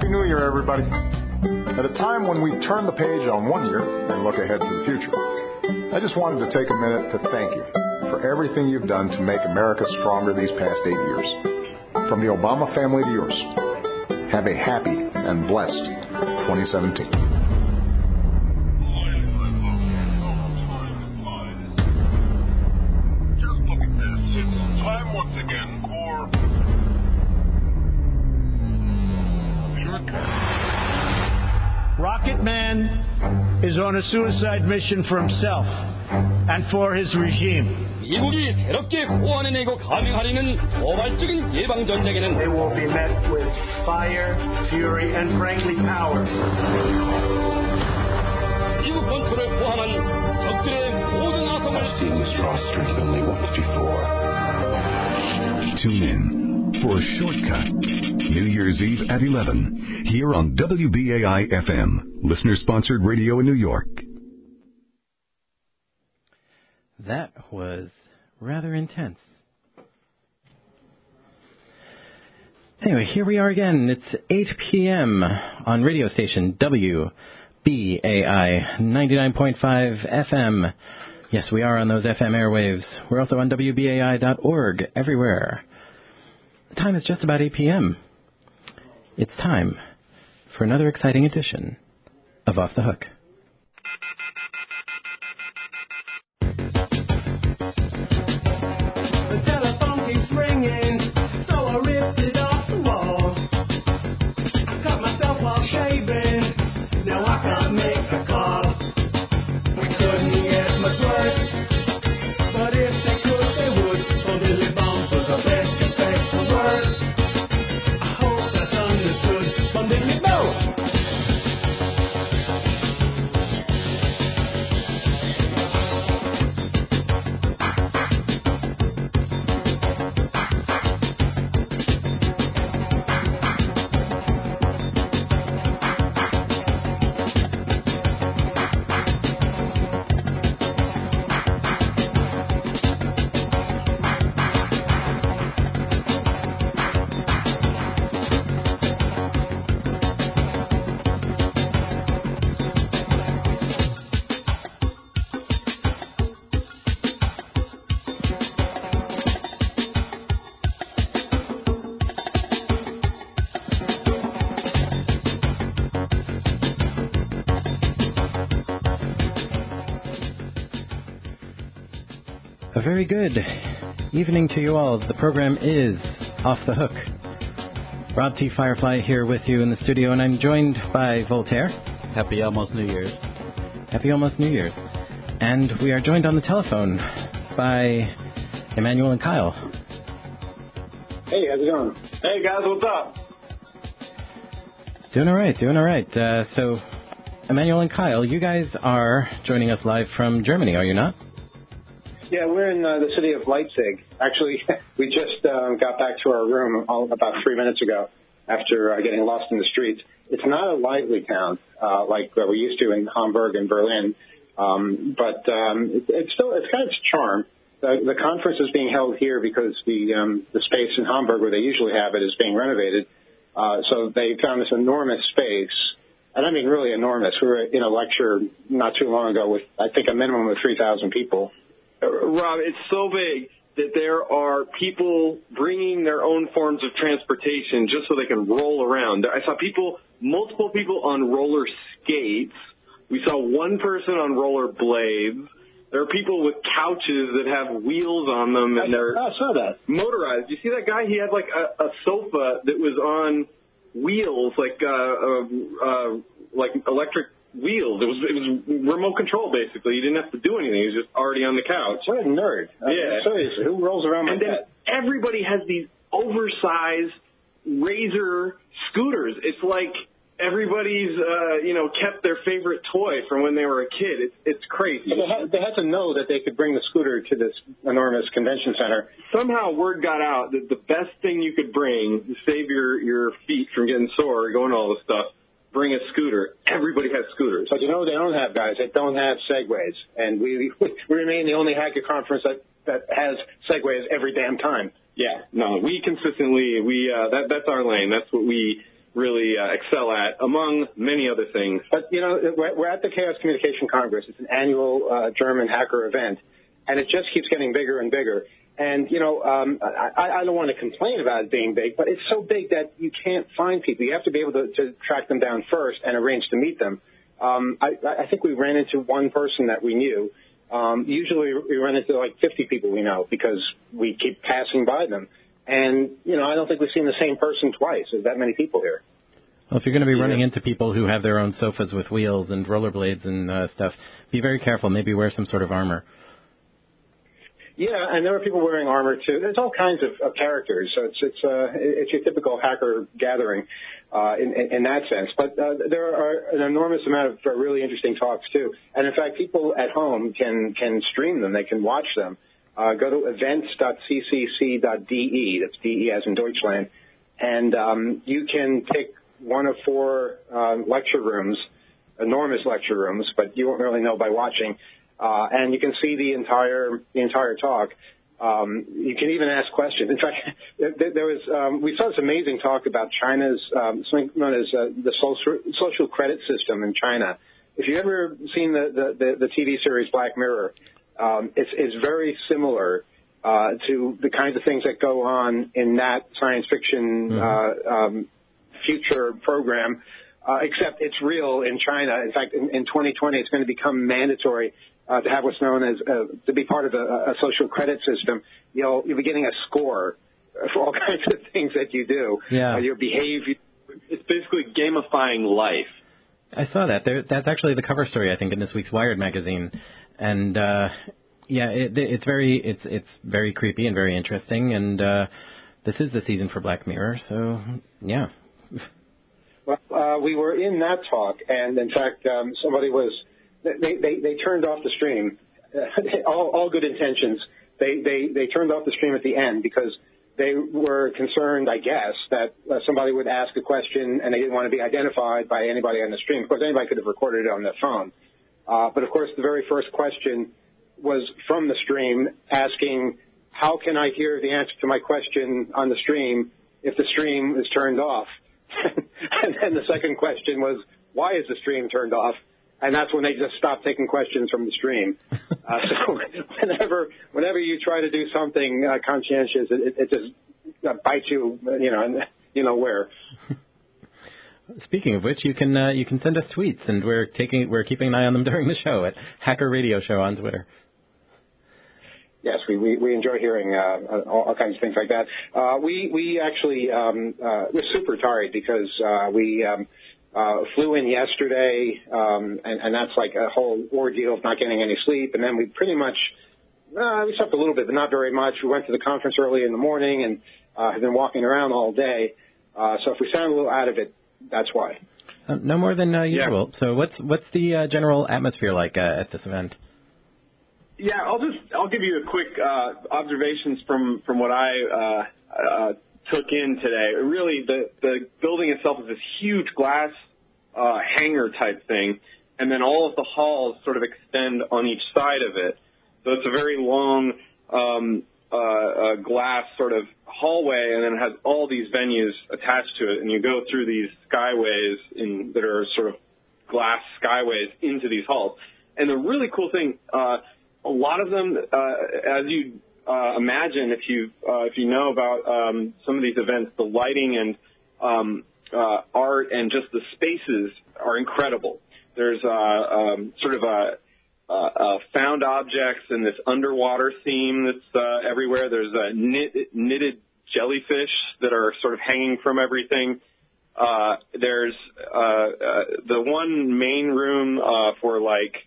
Happy New Year, everybody. At a time when we turn the page on one year and look ahead to the future, I just wanted to take a minute to thank you for everything you've done to make America stronger these past 8 years. From the Obama family to yours, have a happy and blessed 2017. Rocket Man is on a suicide mission for himself and for his regime. 미국이 새롭게 보완해내고 감행하려는 도발적인 예방 전쟁에는 They will be met with fire, fury, and frankly power. 미국 본토를 포함한 적들의 모든 아성을 I've seen this raw strength only once before. Tune in for a shortcut. New Year's Eve at 11 here on WBAI FM, listener-sponsored radio in New York. That was rather intense. Anyway, here we are again. It's 8 p.m. on radio station WBAI 99.5 FM. Yes, we are on those FM airwaves. We're also on WBAI.org everywhere. The time is just about 8 p.m. It's time for another exciting edition of Off the Hook. Very good evening to you all. The program is Off the Hook. Rob T. Firefly here with you in the studio, and I'm joined by Voltaire. Happy almost New Year's. Happy almost New Year's. And we are joined on the telephone by Emmanuel and Kyle. Hey, how's it going? Hey, guys, what's up? Doing all right, doing all right. So, Emmanuel and Kyle, you guys are joining us live from Germany, are you not? Yeah, we're in the city of Leipzig. Actually, we just got back to our room about 3 minutes ago after getting lost in the streets. It's not a lively town like we're used to in Hamburg and Berlin, but it's got its charm. The conference is being held here because the space in Hamburg where they usually have it is being renovated. So they found this enormous space, and I mean really enormous. We were in a lecture not too long ago with, I think, a minimum of 3,000 people. Rob, it's so big that there are people bringing their own forms of transportation just so they can roll around. I saw multiple people on roller skates. We saw one person on roller blades. There are people with couches that have wheels on them, and they're motorized. You see that guy? He had like a sofa that was on wheels, like electric wheels. It was remote control, basically. You didn't have to do anything. He was just already on the couch. What a nerd. Yeah. Seriously, who rolls around like that? Everybody has these oversized Razor scooters. It's like everybody's, kept their favorite toy from when they were a kid. It's crazy. They had to know that they could bring the scooter to this enormous convention center. Somehow word got out that the best thing you could bring to save your feet from getting sore, going to all this stuff, bring a scooter. Everybody has scooters. But you know what they don't have, guys? They don't have Segways. And we remain the only hacker conference that has Segways every damn time. Yeah, no, we consistently, that's our lane. That's what we really excel at, among many other things. But, you know, we're at the Chaos Communication Congress. It's an annual German hacker event, and it just keeps getting bigger and bigger. And, you know, I don't want to complain about it being big, but it's so big that you can't find people. You have to be able to track them down first and arrange to meet them. I think we ran into one person that we knew. Usually we run into like 50 people we know because we keep passing by them. And, you know, I don't think we've seen the same person twice. There's that many people here. Well, if you're going to be running into people who have their own sofas with wheels and rollerblades and stuff, be very careful. Maybe wear some sort of armor. Yeah, and there are people wearing armor too. There's all kinds of characters, so it's your typical hacker gathering in that sense. But there are an enormous amount of really interesting talks too. And in fact, people at home can stream them. They can watch them. Go to events.ccc.de. That's DE as in Deutschland, and you can pick one of 4 lecture rooms, enormous lecture rooms, but you won't really know by watching. And you can see the entire talk. You can even ask questions. In fact, there was we saw this amazing talk about China's something known as the social credit system in China. If you've ever seen the TV series Black Mirror, it's very similar to the kinds of things that go on in that science fiction future program. Except it's real in China. In fact, in 2020, it's going to become mandatory to have what's known as to be part of a social credit system. You'll be getting a score for all kinds of things that you do. Yeah. Your behavior. It's basically gamifying life. I saw that. That's actually the cover story, I think, in this week's Wired magazine. And yeah, it's very creepy and very interesting. And this is the season for Black Mirror, so yeah. Well, we were in that talk, and in fact, somebody was. They turned off the stream. All good intentions. They turned off the stream at the end because they were concerned, I guess, that somebody would ask a question and they didn't want to be identified by anybody on the stream. Of course, anybody could have recorded it on their phone. But of course, the very first question was from the stream asking, how can I hear the answer to my question on the stream if the stream is turned off? And then the second question was, why is the stream turned off? And that's when they just stopped taking questions from the stream. So whenever you try to do something conscientious, it just bites you, you know where. Speaking of which, you can send us tweets, and we're keeping an eye on them during the show at Hacker Radio Show on Twitter. Yes, we enjoy hearing all kinds of things like that. We actually we're super tired because we flew in yesterday, and that's like a whole ordeal of not getting any sleep. And then we pretty much we slept a little bit, but not very much. We went to the conference early in the morning and have been walking around all day. So if we sound a little out of it, that's why. No more than usual. Yeah. So what's the general atmosphere like at this event? Yeah, I'll give you a quick observations from what I took in today. Really, the building itself is this huge glass hangar type thing, and then all of the halls sort of extend on each side of it. So it's a very long glass sort of hallway, and then it has all these venues attached to it, and you go through these skyways that are sort of glass skyways into these halls. And the really cool thing, a lot of them, as you imagine, if you know about some of these events, the lighting and art and just the spaces are incredible. There's sort of a found objects and this underwater theme that's everywhere. There's knitted jellyfish that are sort of hanging from everything. There's the one main room for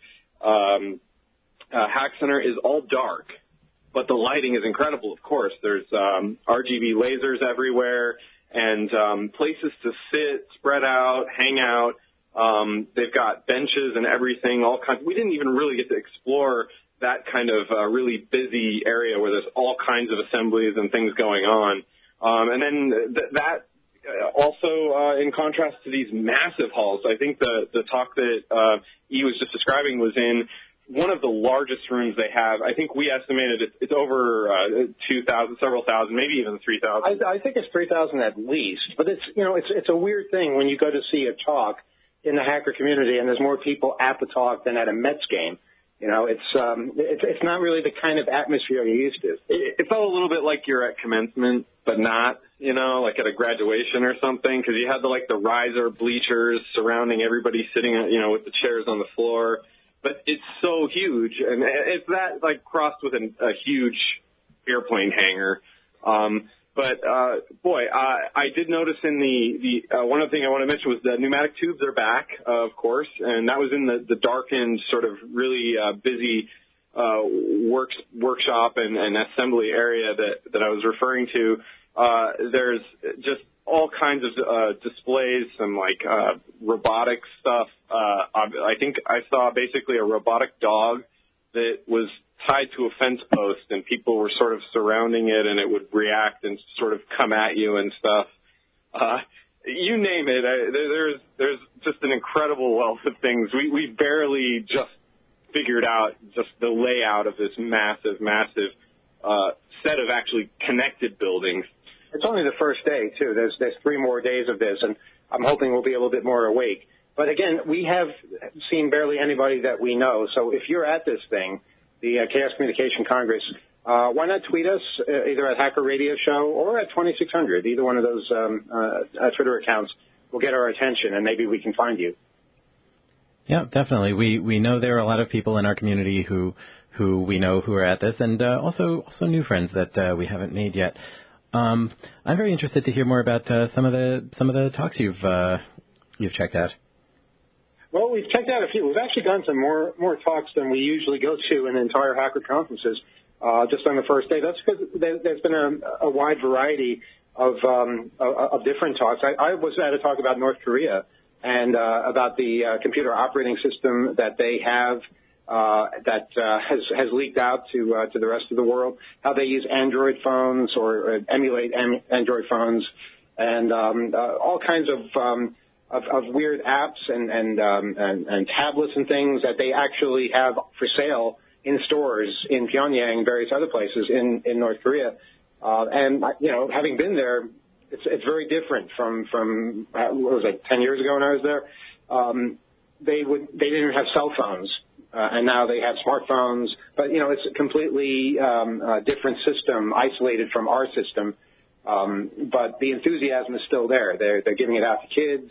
Hack Center is all dark, but the lighting is incredible, of course. There's RGB lasers everywhere and places to sit, spread out, hang out. They've got benches and everything, all kinds. We didn't even really get to explore that kind of really busy area where there's all kinds of assemblies and things going on. And then that also in contrast to these massive halls, I think the talk that E was just describing was in one of the largest rooms they have. I think we estimated it's over 2,000, several thousand, maybe even 3,000. I think it's 3,000 at least. But it's a weird thing when you go to see a talk in the hacker community and there's more people at the talk than at a Mets game. It's not really the kind of atmosphere you're used to. It felt a little bit like you're at commencement, but not, like at a graduation or something, because you had the riser bleachers surrounding everybody sitting, with the chairs on the floor. But it's so huge, and it's that crossed with a huge airplane hangar. I did notice in the one other thing I want to mention was the pneumatic tubes are back, of course, and that was in the darkened, sort of really busy workshop and assembly area that I was referring to. There's just all kinds of displays, some robotic stuff. I think I saw basically a robotic dog that was tied to a fence post, and people were sort of surrounding it, and it would react and sort of come at you and stuff. You name it. There's just an incredible wealth of things. We barely just figured out just the layout of this massive set of actually connected buildings. It's only the first day, too. There's 3 more days of this, and I'm hoping we'll be a little bit more awake. But, again, we have seen barely anybody that we know. So if you're at this thing, the Chaos Communication Congress, why not tweet us either at Hacker Radio Show or at 2600? Either one of those Twitter accounts will get our attention, and maybe we can find you. Yeah, definitely. We know there are a lot of people in our community who we know who are at this, and also new friends that we haven't made yet. I'm very interested to hear more about some of the talks you've checked out. Well, we've checked out a few. We've actually gone to more talks than we usually go to in entire hacker conferences just on the first day. That's because there's been a wide variety of different talks. I was at a talk about North Korea and about the computer operating system that they have that has leaked out to the rest of the world, how they use Android phones or emulate Android phones, and all kinds of weird apps and tablets and things that they actually have for sale in stores in Pyongyang and various other places in North Korea. And having been there, it's very different from what was it, 10 years ago when I was there. They didn't have cell phones, and now they have smartphones. But it's a completely different system, isolated from our system. But the enthusiasm is still there. They're giving it out to kids.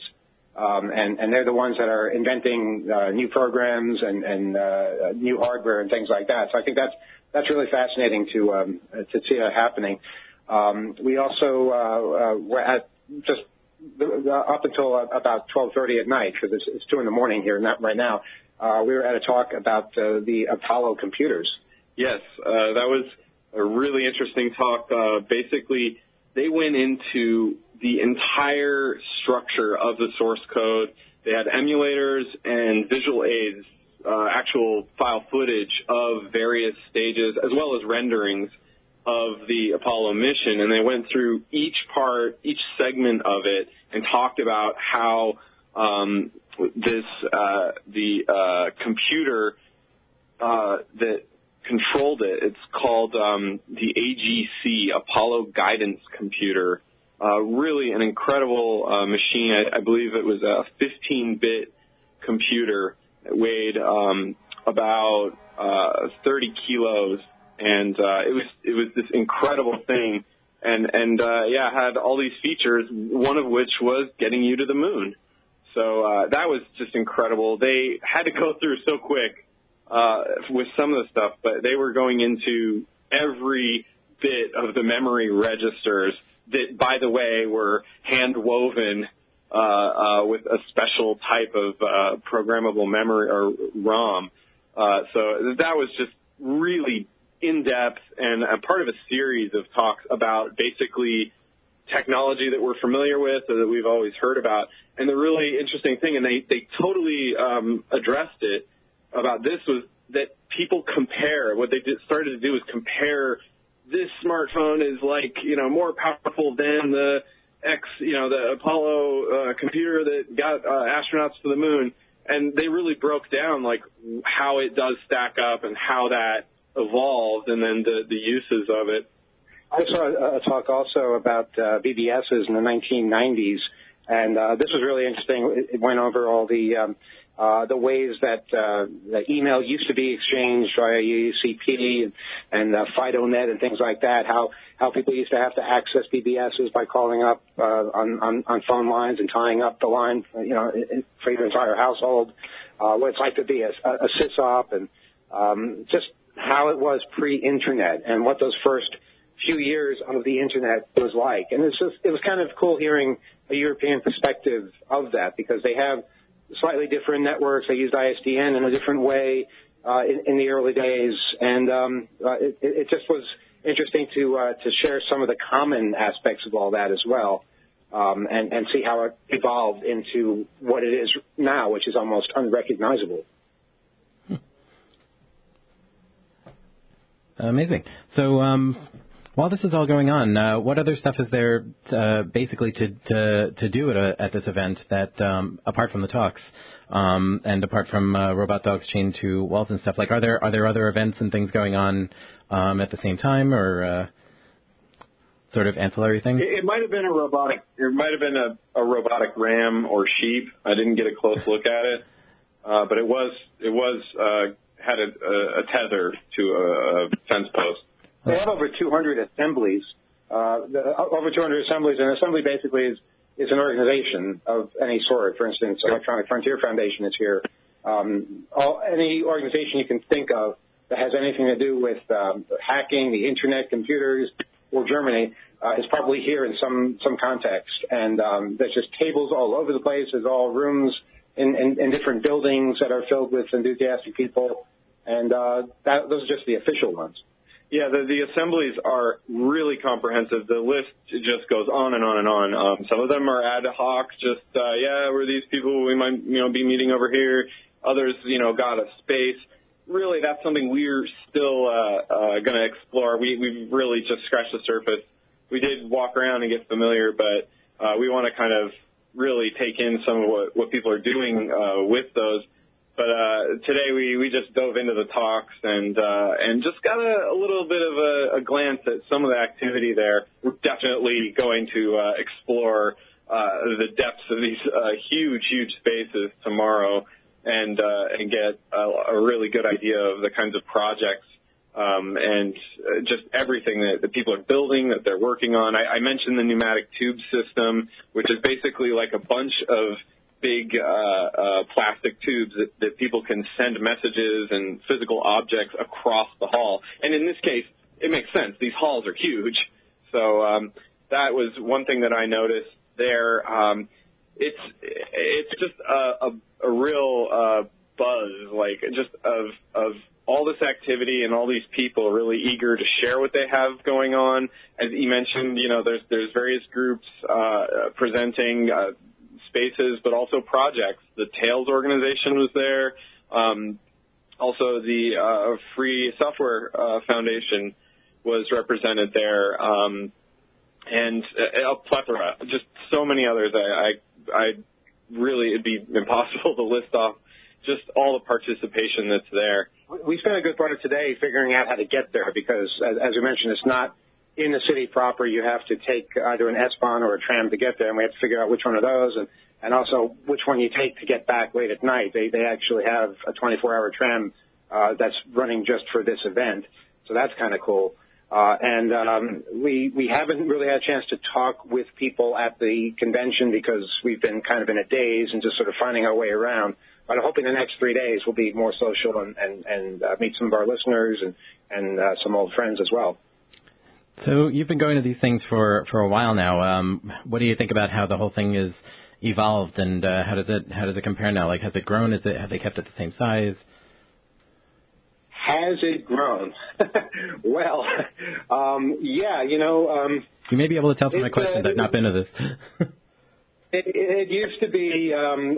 And they're the ones that are inventing new programs and new hardware and things like that. So I think that's really fascinating to see that happening. We also were at just up until about 12:30 at night, because it's 2 a.m. here, not right now. We were at a talk about the Apollo computers. Yes, that was a really interesting talk. Basically, they went into the entire structure of the source code. They had emulators and visual aids, actual file footage of various stages, as well as renderings of the Apollo mission. And they went through each segment of it, and talked about how the computer that controlled it, it's called the AGC, Apollo Guidance Computer. Really an incredible machine. I believe it was a 15-bit computer. It weighed about 30 kilos, and it was this incredible thing. And had all these features, one of which was getting you to the moon. So that was just incredible. They had to go through so quick with some of the stuff, but they were going into every bit of the memory registers that, by the way, were hand-woven with a special type of programmable memory, or ROM. So that was just really in-depth and a part of a series of talks about basically technology that we're familiar with or that we've always heard about. And the really interesting thing, and they totally addressed it about this, was that people compare. What they started to do is compare, this smartphone is more powerful than the Apollo computer that got astronauts to the moon. and they really broke down like how it does stack up and how that evolved, and then the uses of it. I saw a talk also about BBSs in the 1990s, and this was really interesting. It went over all the ways that the email used to be exchanged via UCP and FidoNet and things like that, how people used to have to access BBSs by calling up on phone lines and tying up the line, for your entire household, what it's like to be a sysop, and just how it was pre-Internet and what those first few years of the Internet was like. And it was kind of cool hearing a European perspective of that, because they have slightly different networks. They used ISDN in a different way in the early days, and it just was interesting to share some of the common aspects of all that as well, and see how it evolved into what it is now, which is almost unrecognizable. Amazing. So while this is all going on, what other stuff is there basically to do at this event that apart from the talks and apart from Robot Dogs Chained to Walls and stuff? Like, are there other events and things going on at the same time, or sort of ancillary things? It might have been a robotic. It might have been a robotic ram or sheep. I didn't get a close look at it, but it was had a tether to a fence post. They have over 200 assemblies. Over 200 assemblies, and an assembly basically is an organization of any sort. For instance, Electronic Frontier Foundation is here. Any organization you can think of that has anything to do with hacking, the internet, computers, or Germany is probably here in some context. And there's just tables all over the place. There's all rooms in different buildings that are filled with enthusiastic people. And those are just the official ones. Yeah, the assemblies are really comprehensive. The list just goes on and on and on. Some of them are ad hoc, just, we're these people, we might, be meeting over here. Others, got a space. Really, that's something we're still going to explore. We've really just scratched the surface. We did walk around and get familiar, but we want to kind of really take in some of what people are doing with those. But today we just dove into the talks and just got a little bit of a glance at some of the activity there. We're definitely going to explore the depths of these huge spaces tomorrow and get a really good idea of the kinds of projects and just everything that people are building, that they're working on. I mentioned the pneumatic tube system, which is basically like a bunch of big plastic tubes that people can send messages and physical objects across the hall. And in this case, it makes sense. These halls are huge. So that was one thing that I noticed there. It's just a real buzz, like just of all this activity and all these people really eager to share what they have going on. As you mentioned, there's various groups presenting spaces, but also projects. The Tails organization was there. Also, the Free Software Foundation was represented there, and a plethora, just so many others. I really, it'd be impossible to list off just all the participation that's there. We spent a good part of today figuring out how to get there because, as you mentioned, it's not in the city proper. You have to take either an S-Bahn or a tram to get there, and we have to figure out which one of those and also which one you take to get back late at night. They actually have a 24-hour tram that's running just for this event, so that's kind of cool. And we haven't really had a chance to talk with people at the convention because we've been kind of in a daze and just sort of finding our way around. But I'm hoping the next 3 days will be more social and meet some of our listeners and some old friends as well. So you've been going to these things for a while now. What do you think about how the whole thing is evolved, and how does it compare now? Like, has it grown? Have they kept it the same size? Has it grown? Well, yeah, you may be able to tell from my questions. I've not been to this. It used to be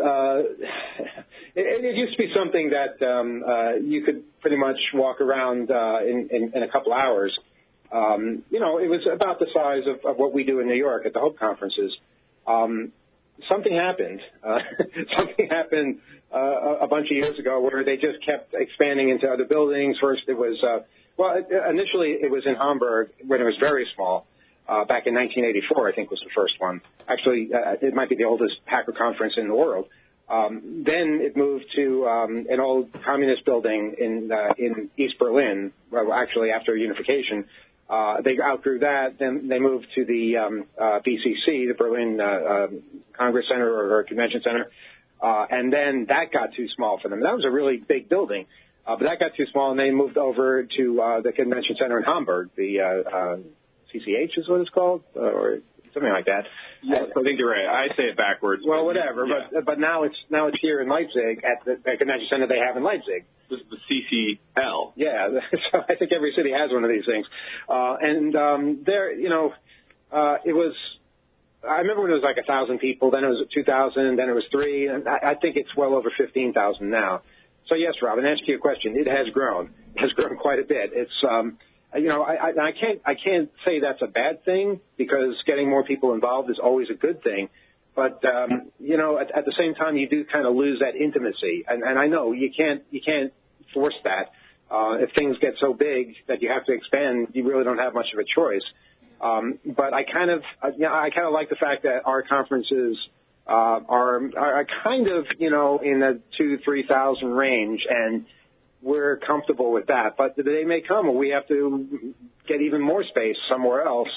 it used to be something that you could pretty much walk around in a couple hours. It was about the size of what we do in New York at the Hope conferences. something happened. Something happened a bunch of years ago where they just kept expanding into other buildings. First, it was initially it was in Hamburg when it was very small. Back in 1984, I think was the first one. Actually, it might be the oldest hacker conference in the world. Then it moved to an old communist building in East Berlin. Well, actually, after unification, they outgrew that. Then they moved to the BCC, the Berlin Congress Center or Convention Center, and then that got too small for them. That was a really big building, but that got too small, and they moved over to the Convention Center in Hamburg, the CCH is what it's called, or something like that. Yes, I think you're right. I say it backwards. Well, whatever. Yeah. But now it's here in Leipzig at the convention center they have in Leipzig. This is the CCL. Yeah, so I think every city has one of these things. There, it was. I remember when it was like 1,000 people. Then it was 2,000. Then it was 3. And I think it's well over 15,000 now. So yes, Robin, to answer your question, it has grown. It has grown quite a bit. It's. I can't say that's a bad thing because getting more people involved is always a good thing. But at the same time, you do kind of lose that intimacy, and I know you can't force that. If things get so big that you have to expand, you really don't have much of a choice. But I kind of like the fact that our conferences are kind of in the 2,000-3,000 range, and we're comfortable with that. But the day may come where we have to get even more space somewhere else,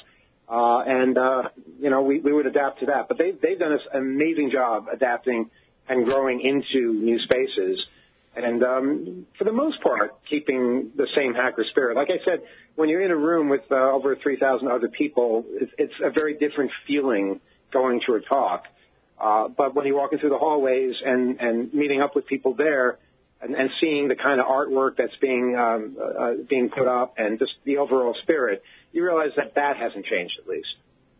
we would adapt to that. But they've done an amazing job adapting and growing into new spaces, and for the most part, keeping the same hacker spirit. Like I said, when you're in a room with over 3,000 other people, it's a very different feeling going to a talk. But when you're walking through the hallways and meeting up with people there, and seeing the kind of artwork that's being put up and just the overall spirit, you realize that hasn't changed at least.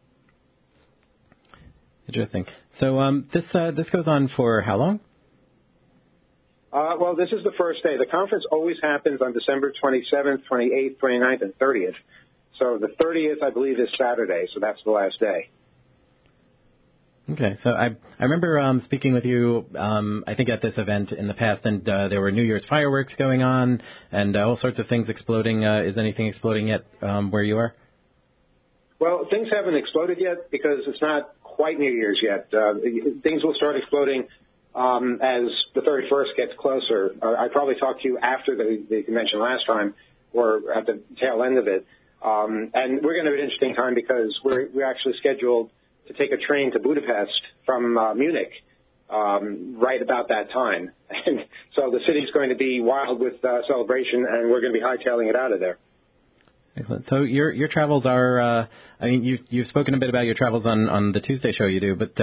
Interesting. So this goes on for how long? Well, this is the first day. The conference always happens on December 27th, 28th, 29th, and 30th. So the 30th, I believe, is Saturday, so that's the last day. Okay, so I remember speaking with you, I think at this event in the past, and there were New Year's fireworks going on and all sorts of things exploding. Is anything exploding yet where you are? Well, things haven't exploded yet because it's not quite New Year's yet. Things will start exploding as the 31st gets closer. I probably talked to you after the convention last time or at the tail end of it. And we're going to have an interesting time because we're actually scheduled to take a train to Budapest from Munich right about that time. And so the city's going to be wild with celebration, and we're going to be hightailing it out of there. Excellent. So your travels are, you've spoken a bit about your travels on the Tuesday show you do, but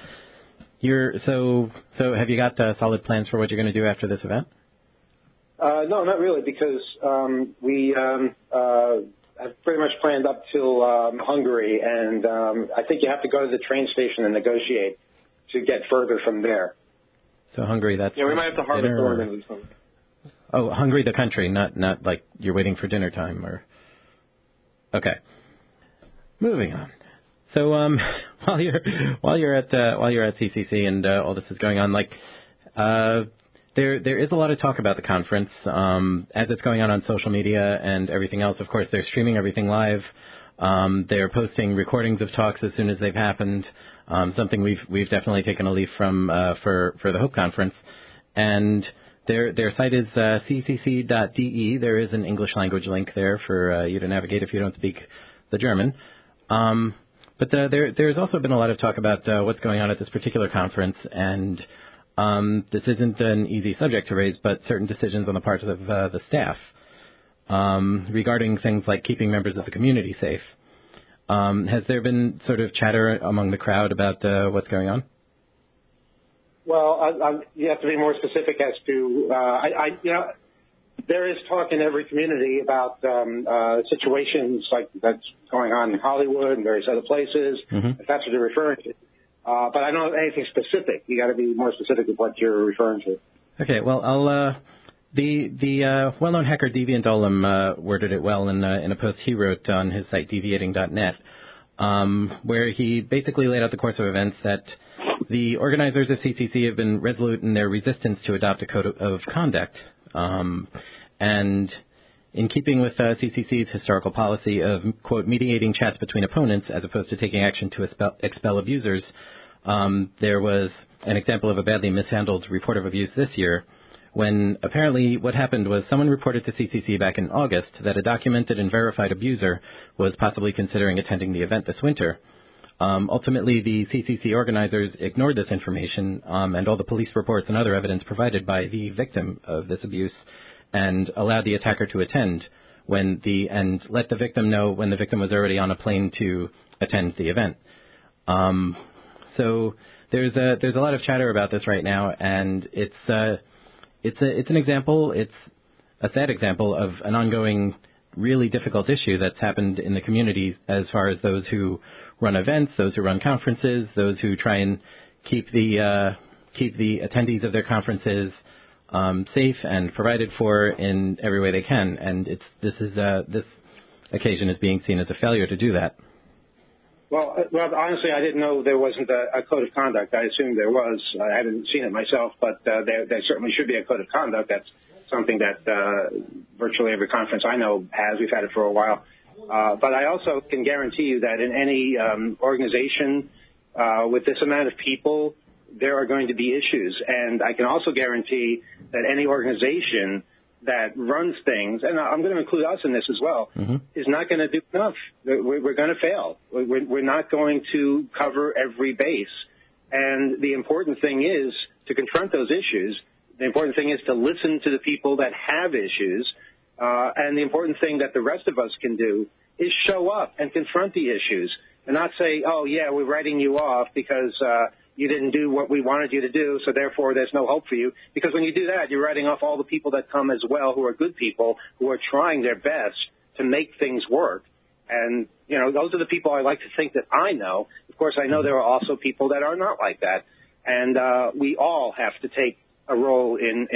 so have you got solid plans for what you're going to do after this event? No, not really, because we I've pretty much planned up till Hungary, and I think you have to go to the train station and negotiate to get further from there. So Hungary, that's we might have to harvest organs or something. Oh, Hungary, the country, not like you're waiting for dinner time, or okay. Moving on. So while you're at CCC and all this is going on, like There is a lot of talk about the conference as it's going on social media and everything else. Of course, they're streaming everything live. They're posting recordings of talks as soon as they've happened. Something we've definitely taken a leaf from for the Hope Conference. And their site is ccc.de. There is an English language link there for you to navigate if you don't speak the German. But there's also been a lot of talk about what's going on at this particular conference, and this isn't an easy subject to raise, but certain decisions on the parts of the staff regarding things like keeping members of the community safe. Has there been sort of chatter among the crowd about what's going on? Well, you have to be more specific as to, there is talk in every community about situations like that's going on in Hollywood and various other places, if that's what you're referring to. But I don't have anything specific. You got to be more specific with what you're referring to. Okay, well, the well-known hacker Deviant Ollam worded it well in a post he wrote on his site deviating.net, where he basically laid out the course of events that The organizers of CCC have been resolute in their resistance to adopt a code of conduct. And in keeping with CCC's historical policy of, quote, mediating chats between opponents as opposed to taking action to expel abusers, there was an example of a badly mishandled report of abuse this year when apparently what happened was someone reported to CCC back in August that a documented and verified abuser was possibly considering attending the event this winter. Ultimately, the CCC organizers ignored this information and all the police reports and other evidence provided by the victim of this abuse and allowed the attacker to attend and let the victim know when the victim was already on a plane to attend the event. So there's a lot of chatter about this right now, and it's an example. It's a sad example of an ongoing, really difficult issue that's happened in the community as far as those who run events, those who run conferences, those who try and keep the attendees of their conferences safe and provided for in every way they can. And this occasion is being seen as a failure to do that. Well, honestly, I didn't know there wasn't a code of conduct. I assumed there was. I haven't seen it myself, but there certainly should be a code of conduct. That's something that virtually every conference I know has. We've had it for a while. But I also can guarantee you that in any organization with this amount of people, there are going to be issues. And I can also guarantee that any organization that runs things, and I'm going to include us in this as well, is not going to do enough. We're going to fail. We're not going to cover every base. And the important thing is to confront those issues. The important thing is to listen to the people that have issues. And the important thing that the rest of us can do is show up and confront the issues and not say, oh, yeah, we're writing you off because you didn't do what we wanted you to do, so therefore there's no hope for you. Because when you do that, you're writing off all the people that come as well who are good people, who are trying their best to make things work. And, you know, those are the people I like to think that I know. Of course, I know there are also people that are not like that. And we all have to take a role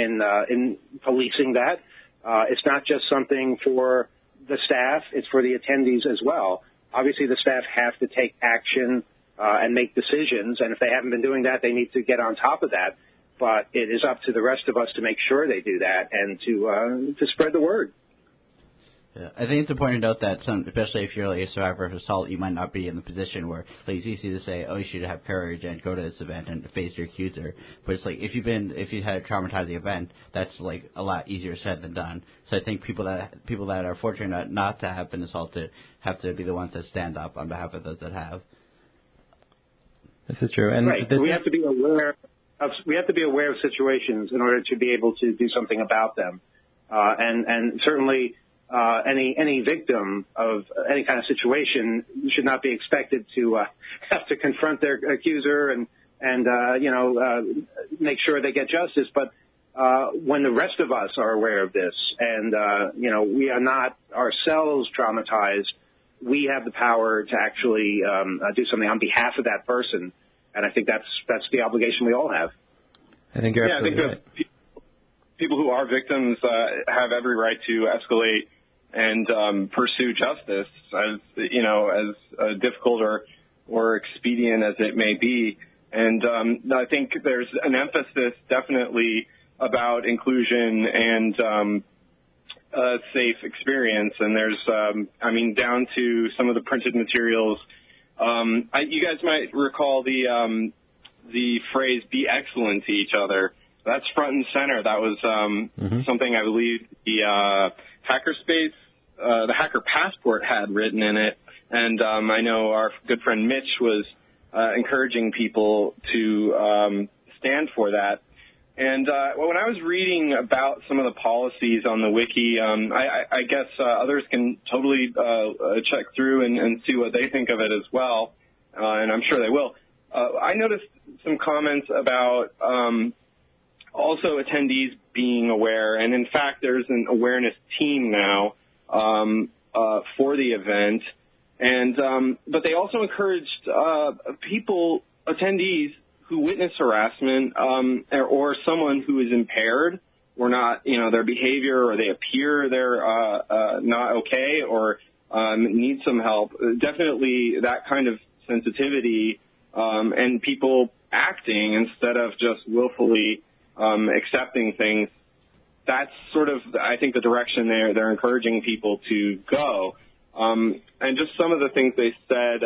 in policing that. It's not just something for the staff. It's for the attendees as well. Obviously, the staff have to take action and make decisions, and if they haven't been doing that, they need to get on top of that. But it is up to the rest of us to make sure they do that and to spread the word. Yeah, I think it's important to note that especially if you're like a survivor of assault, you might not be in the position where like, it's easy to say, oh, you should have courage and go to this event and face your accuser. But it's like if you had a traumatizing event, that's like a lot easier said than done. So I think people that are fortunate not to have been assaulted have to be the ones that stand up on behalf of those that have. This is true, and right. We have to be aware of situations in order to be able to do something about them, and certainly any victim of any kind of situation should not be expected to have to confront their accuser and make sure they get justice. But when the rest of us are aware of this, and we are not ourselves traumatized, we have the power to actually do something on behalf of that person, and I think that's the obligation we all have. I think you're absolutely right. People who are victims have every right to escalate and pursue justice, as difficult or expedient as it may be. And I think there's an emphasis definitely about inclusion and a safe experience. And there's, down to some of the printed materials. You guys might recall the phrase "be excellent to each other." That's front and center. That was something I believe the Hackerspace, the Hacker Passport had written in it. And I know our good friend Mitch was encouraging people to stand for that. And when I was reading about some of the policies on the wiki, I guess others can totally check through and see what they think of it as well, and I'm sure they will. I noticed some comments about also attendees being aware, and in fact there's an awareness team now for the event, and but they also encouraged attendees who witness harassment or someone who is impaired or not, their behavior, or they appear they're not okay or need some help. Definitely that kind of sensitivity and people acting instead of just willfully accepting things. That's sort of, I think, the direction they're encouraging people to go. And just some of the things they said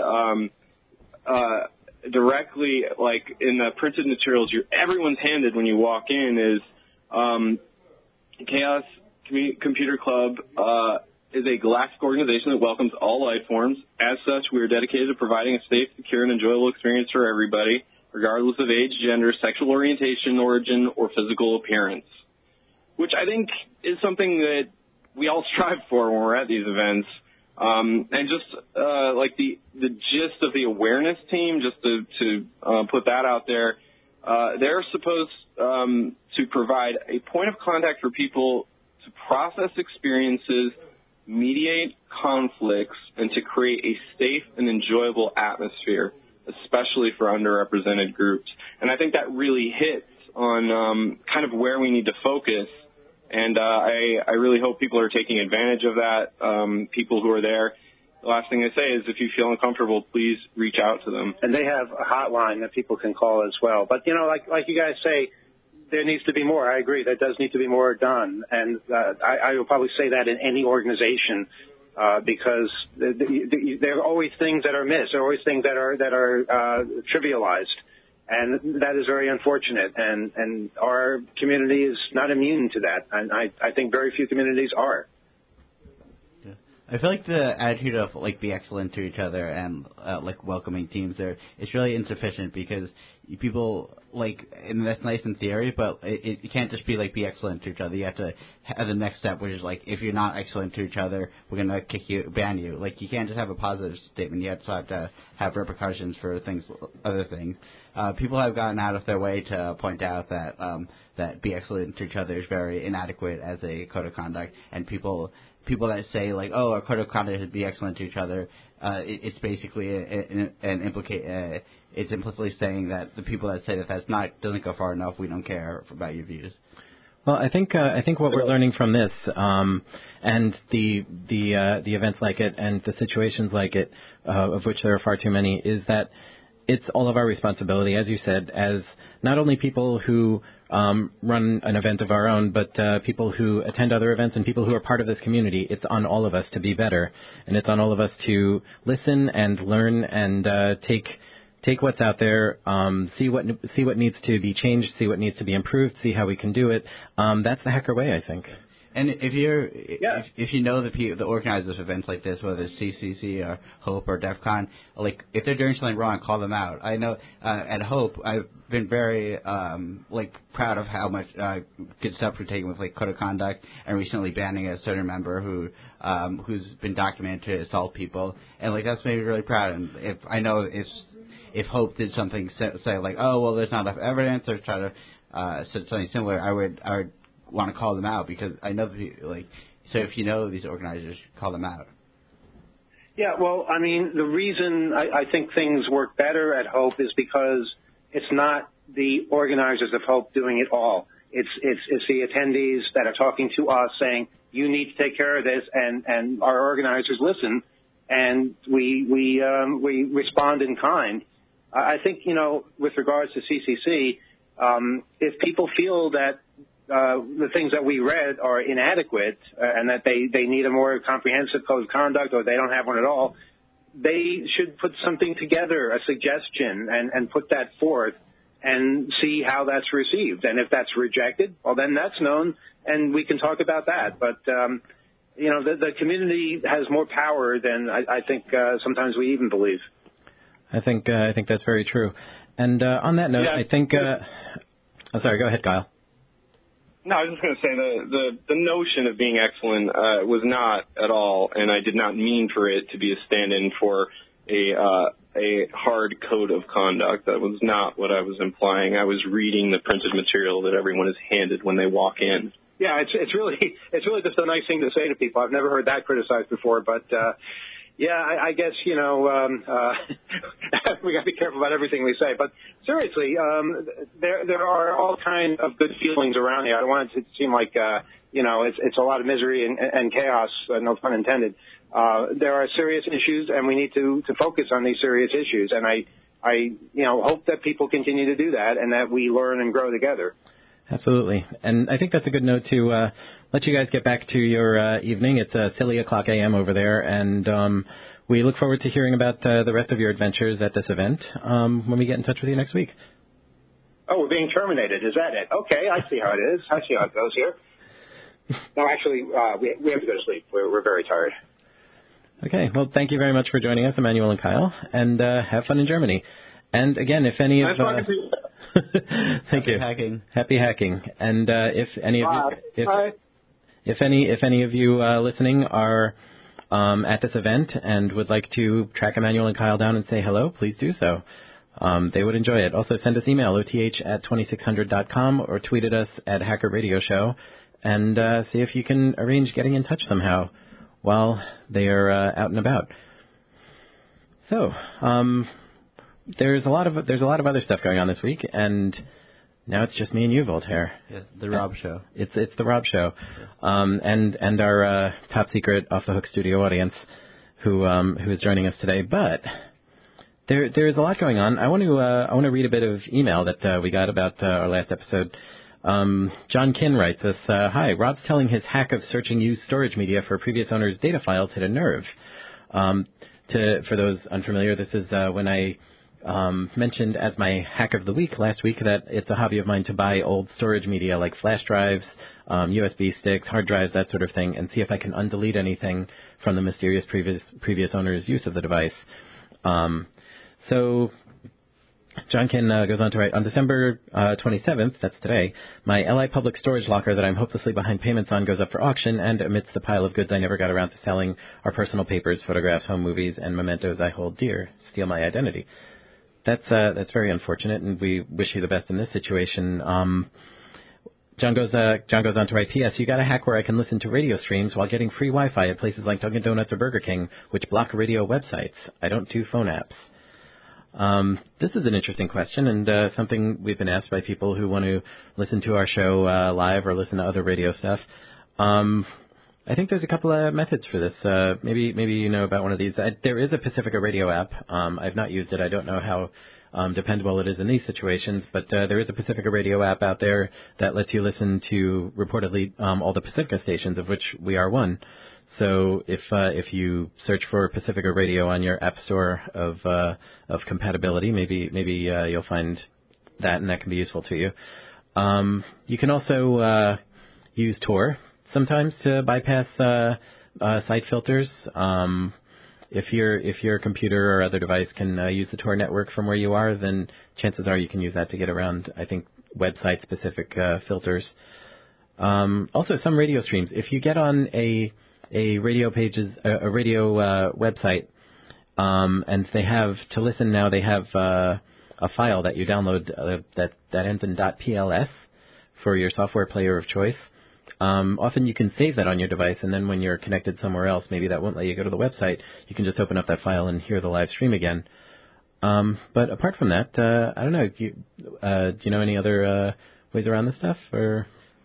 directly, like in the printed materials everyone's handed when you walk in is Chaos Computer Club is a galactic organization that welcomes all life forms. As such, we are dedicated to providing a safe, secure, and enjoyable experience for everybody, regardless of age, gender, sexual orientation, origin, or physical appearance, which I think is something that we all strive for when we're at these events. And just like the gist of the awareness team, just to put that out there, they're supposed to provide a point of contact for people to process experiences, mediate conflicts, and to create a safe and enjoyable atmosphere, especially for underrepresented groups. And I think that really hits on kind of where we need to focus. And I really hope people are taking advantage of that, people who are there. The last thing I say is if you feel uncomfortable, please reach out to them. And they have a hotline that people can call as well. But, you know, like you guys say, there needs to be more. I agree. There does need to be more done. And I will probably say that in any organization because there are always things that are missed. There are always things that are trivialized. And that is very unfortunate. And our community is not immune to that. And I think very few communities are. I feel like the attitude of like be excellent to each other and like welcoming teams there is really insufficient because people like and that's nice in theory, but it can't just be like be excellent to each other. You have to have the next step, which is like if you're not excellent to each other, we're gonna kick you, ban you. Like you can't just have a positive statement. You have to have repercussions for things, other things. People have gotten out of their way to point out that that be excellent to each other is very inadequate as a code of conduct, and people that say like, oh, our code of conduct is be excellent to each other, it's basically it's implicitly saying that the people that say that doesn't go far enough, we don't care about your views. Well, I think what we're learning from this and the events like it and the situations like it, of which there are far too many, is that it's all of our responsibility, as you said, as not only people who run an event of our own, but people who attend other events and people who are part of this community. It's on all of us to be better, and it's on all of us to listen and learn and take what's out there, see what needs to be changed, see what needs to be improved, see how we can do it. That's the hacker way, I think. And if you know the organizers of events like this, whether it's CCC or Hope or DEF CON, like if they're doing something wrong, call them out. I know at Hope I've been very proud of how much good steps we're taking with like code of conduct and recently banning a certain member who's been documented to assault people, and like that's made me really proud. And if Hope did something say like, oh well, there's not enough evidence, or try to say something similar, I would want to call them out because I know so if you know these organizers, call them out. Yeah, well, I mean, the reason I think things work better at Hope is because it's not the organizers of Hope doing it all. It's the attendees that are talking to us saying, you need to take care of this, and our organizers listen, and we respond in kind. I think, with regards to CCC, if people feel that the things that we read are inadequate and that they need a more comprehensive code of conduct or they don't have one at all, they should put something together, a suggestion, and put that forth and see how that's received. And if that's rejected, well, then that's known, and we can talk about that. But, the community has more power than I think sometimes we even believe. I think that's very true. And on that note, I think I'm sorry, go ahead, Kyle. No, I was just going to say the notion of being excellent was not at all, and I did not mean for it to be a stand-in for a hard code of conduct. That was not what I was implying. I was reading the printed material that everyone is handed when they walk in. Yeah, it's really just a nice thing to say to people. I've never heard that criticized before, but I guess we got to be careful about everything we say. But seriously, there are all kinds of good feelings around here. I don't want it to seem like it's a lot of misery and chaos, no pun intended. There are serious issues, and we need to focus on these serious issues. And I hope that people continue to do that and that we learn and grow together. Absolutely. And I think that's a good note to let you guys get back to your evening. It's silly o'clock a.m. over there, and we look forward to hearing about the rest of your adventures at this event when we get in touch with you next week. Oh, we're being terminated. Is that it? Okay, I see how it is. I see how it goes here. No, actually, we have to go to sleep. We're very tired. Okay. Well, thank you very much for joining us, Emmanuel and Kyle, and have fun in Germany. And again, if any of thank you. Happy hacking. And if any of you, if any of you listening are at this event and would like to track Emmanuel and Kyle down and say hello, please do so. They would enjoy it. Also, send us email, oth@2600.com, or tweet at us at Hacker Radio Show, and see if you can arrange getting in touch somehow while they are out and about. So, there's a lot of other stuff going on this week, and now it's just me and you, Voltaire. Yeah, the Rob Show. It's the Rob Show, and our top secret Off the Hook studio audience, who is joining us today. But there's a lot going on. I want to read a bit of email that we got about our last episode. John Kin writes us, hi, Rob's telling his hack of searching used storage media for previous owners' data files hit a nerve. For those unfamiliar, this is when I mentioned as my hack of the week last week that it's a hobby of mine to buy old storage media like flash drives, USB sticks, hard drives, that sort of thing, and see if I can undelete anything from the mysterious previous owner's use of the device. So John Ken goes on to write, on December 27th, that's today, my LI Public storage locker that I'm hopelessly behind payments on goes up for auction, and amidst the pile of goods I never got around to selling are personal papers, photographs, home movies, and mementos I hold dear. Steal my identity. That's very unfortunate, and we wish you the best in this situation. John goes on to write, P.S. You got a hack where I can listen to radio streams while getting free Wi-Fi at places like Dunkin' Donuts or Burger King, which block radio websites. I don't do phone apps. This is an interesting question, and something we've been asked by people who want to listen to our show live or listen to other radio stuff. I think there's a couple of methods for this. Maybe you know about one of these. There is a Pacifica Radio app. I've not used it. I don't know how dependable it is in these situations, but there is a Pacifica Radio app out there that lets you listen to reportedly all the Pacifica stations, of which we are one. So if you search for Pacifica Radio on your app store of compatibility, maybe you'll find that, and that can be useful to you. You can also use Tor sometimes to bypass site filters. If your computer or other device can use the Tor network from where you are, then chances are you can use that to get around, I think, website-specific filters. Also, some radio streams. If you get on a radio website, and they have to listen now. They have a file that you download that ends in .pls for your software player of choice. Often you can save that on your device, and then when you're connected somewhere else, maybe that won't let you go to the website. You can just open up that file and hear the live stream again. But apart from that, I don't know. Do you know any other ways around this stuff, or?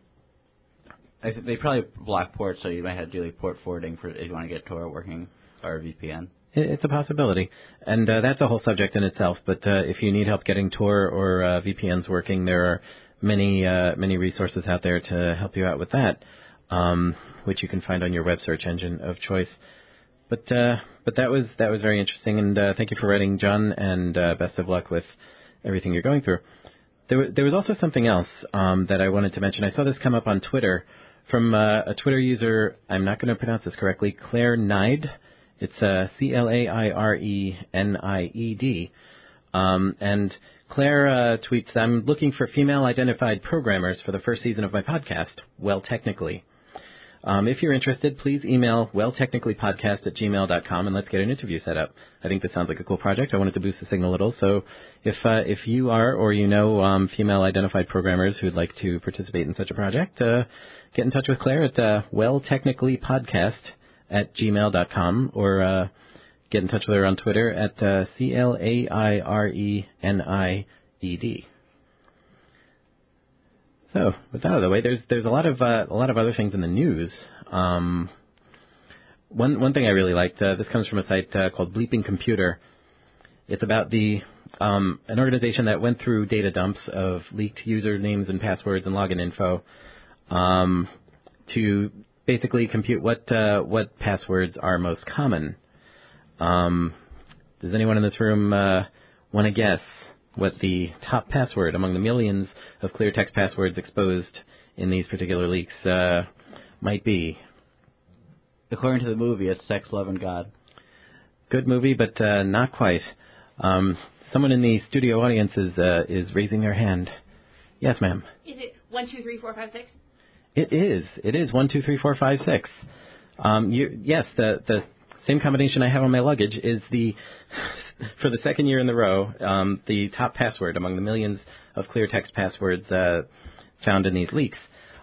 They probably block ports, so you might have to do like port forwarding for if you want to get Tor working or VPN. It's a possibility, and that's a whole subject in itself. But if you need help getting Tor or VPNs working, there are many resources out there to help you out with that, which you can find on your web search engine of choice. But that was very interesting, and thank you for writing, John, and best of luck with everything you're going through. There was also something else that I wanted to mention. I saw this come up on Twitter from a Twitter user. I'm not going to pronounce this correctly. Claire Nide. It's ClaireNied. And Claire tweets, I'm looking for female-identified programmers for the first season of my podcast, Well Technically. If you're interested, please email welltechnicallypodcast@gmail.com and let's get an interview set up. I think this sounds like a cool project. I wanted to boost the signal a little. So if you are or you know female-identified programmers who'd like to participate in such a project, get in touch with Claire at welltechnicallypodcast@gmail.com or get in touch with her on Twitter at ClaireNied. So, with that out of the way, there's a lot of other things in the news. One thing I really liked. This comes from a site called Bleeping Computer. It's about the an organization that went through data dumps of leaked usernames and passwords and login info to basically compute what passwords are most common. Does anyone in this room want to guess what the top password among the millions of clear text passwords exposed in these particular leaks might be? According to the movie, it's Sex, Love, and God. Good movie, but not quite. Someone in the studio audience is raising their hand. Yes, ma'am. Is it 1, 2, 3, 4, 5, 6? It is. It is 1, 2, 3, 4, 5, 6. Yes, the same combination I have on my luggage is for the second year in a row, the top password among the millions of clear text passwords found in these leaks.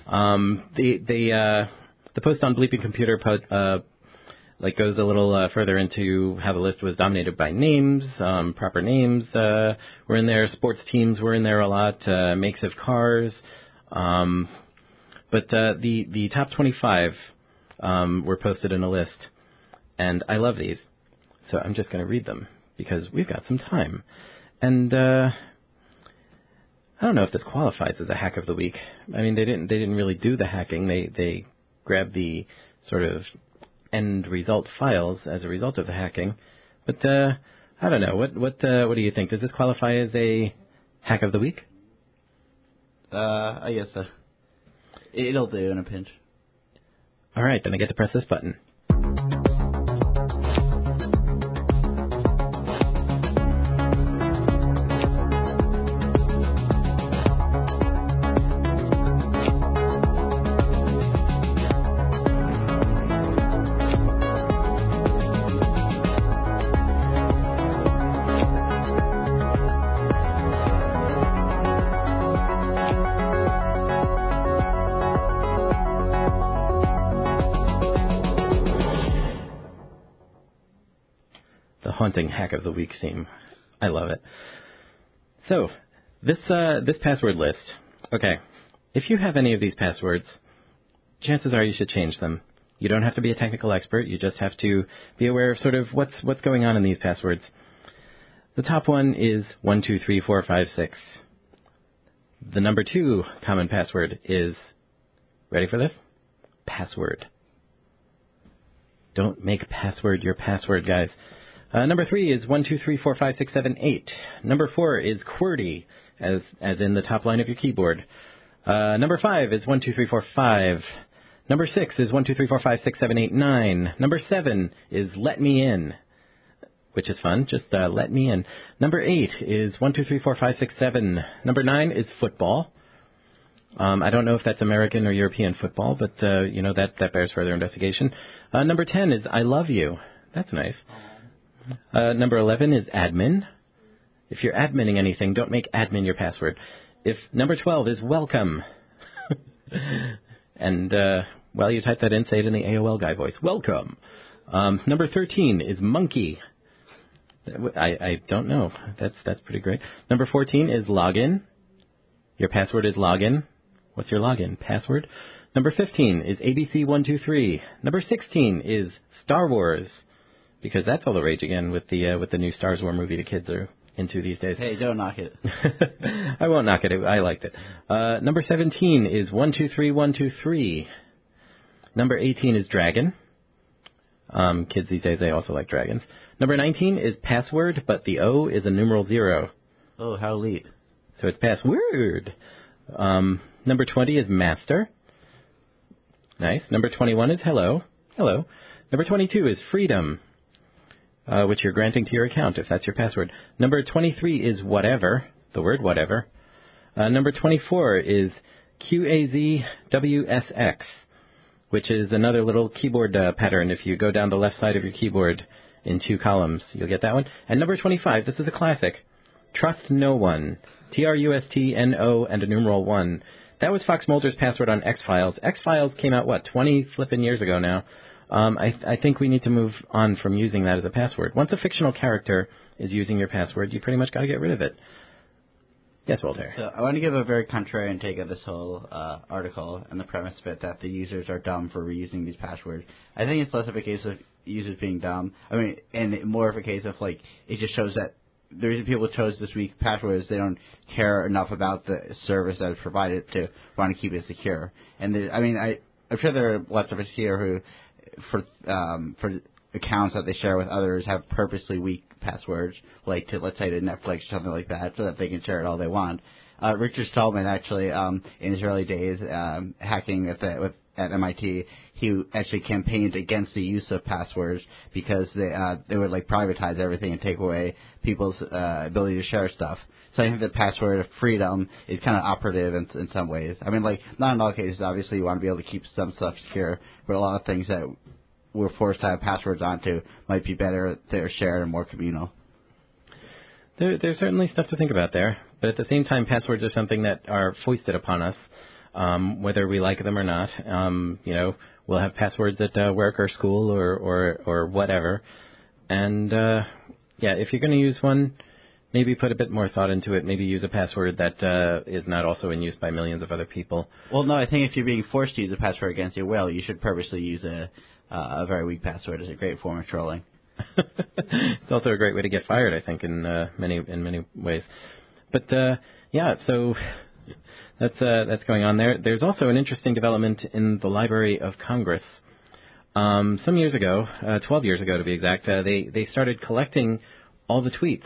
The post on Bleeping Computer goes a little further into how the list was dominated by names. Proper names were in there. Sports teams were in there a lot. Makes of cars. But the top 25 were posted in a list. And I love these. So I'm just going to read them because we've got some time. And I don't know if this qualifies as a hack of the week. I mean, they didn't really do the hacking. They grabbed the sort of end result files as a result of the hacking. But I don't know. What do you think? Does this qualify as a hack of the week? I guess so. It'll do in a pinch. All right, then I get to press this button. Haunting hack of the week theme. I love it. So, this password list. Okay, if you have any of these passwords, chances are you should change them. You don't have to be a technical expert. You just have to be aware of sort of what's going on in these passwords. The top one is 1, 2, 3, 4, 5, 6. The number 2 common password is, ready for this? Password. Don't make password your password, guys. Number 3 is 1, 2, 3, 4, 5, 6, 7, 8. Number 4 is QWERTY, as in the top line of your keyboard. Number 5 is 1, 2, 3, 4, 5. Number 6 is 1, 2, 3, 4, 5, 6, 7, 8, 9. Number 7 is Let Me In, which is fun. Just let me in. Number 8 is 1, 2, 3, 4, 5, 6, 7. Number 9 is football. I don't know if that's American or European football, but that bears further investigation. Number 10 is I love you. That's nice. Number 11 is admin. If you're adminning anything, don't make admin your password. Number 12 is welcome. And while you type that in, say it in the AOL guy voice. Welcome. Number 13 is monkey. I don't know. That's pretty great. Number 14 is login. Your password is login. What's your login password? Number 15 is ABC123. Number 16 is Star Wars. Because that's all the rage again with the new Star Wars movie the kids are into these days. Hey, don't knock it. I won't knock it. I liked it. Number 17 is 123123. Number 18 is dragon. Kids these days, they also like dragons. Number 19 is password, but the O is a numeral 0. Oh, how elite. So it's password. Number 20 is master. Nice. Number 21 is hello. Hello. Number 22 is freedom, which you're granting to your account if that's your password. Number 23 is whatever, the word whatever. Number 24 is QAZWSX, which is another little keyboard pattern. If you go down the left side of your keyboard in 2 columns, you'll get that one. And number 25, this is a classic. Trust no one. TRUSTNO and a numeral 1. That was Fox Mulder's password on X-Files. X-Files came out, 20 flippin' years ago now. I think we need to move on from using that as a password. Once a fictional character is using your password, you pretty much got to get rid of it. Yes, Walter. So I want to give a very contrarian take of this whole article and the premise of it that the users are dumb for reusing these passwords. I think it's less of a case of users being dumb. I mean, and more of a case of, it just shows that the reason people chose this weak password is they don't care enough about the service that was provided to want to keep it secure. And I'm sure there are lots of us here who, for accounts that they share with others, have purposely weak passwords, like to, let's say, to Netflix or something like that, so that they can share it all they want. Richard Stallman actually, in his early days, hacking at MIT, he actually campaigned against the use of passwords because they would like privatize everything and take away people's ability to share stuff. So I think the password freedom is kind of operative in some ways. I mean, like, not in all cases. Obviously, you want to be able to keep some stuff secure, but a lot of things that we're forced to have passwords onto might be better if they're shared and more communal. There's certainly stuff to think about there, but at the same time, passwords are something that are foisted upon us, whether we like them or not. We'll have passwords at work or school or whatever, and if you're going to use one, maybe put a bit more thought into it. Maybe use a password that is not also in use by millions of other people. Well, no, I think if you're being forced to use a password against your will, you should purposely use a very weak password as a great form of trolling. It's also a great way to get fired, I think, in many ways. But so that's going on there. There's also an interesting development in the Library of Congress. Some years ago, 12 years ago to be exact, they started collecting all the tweets.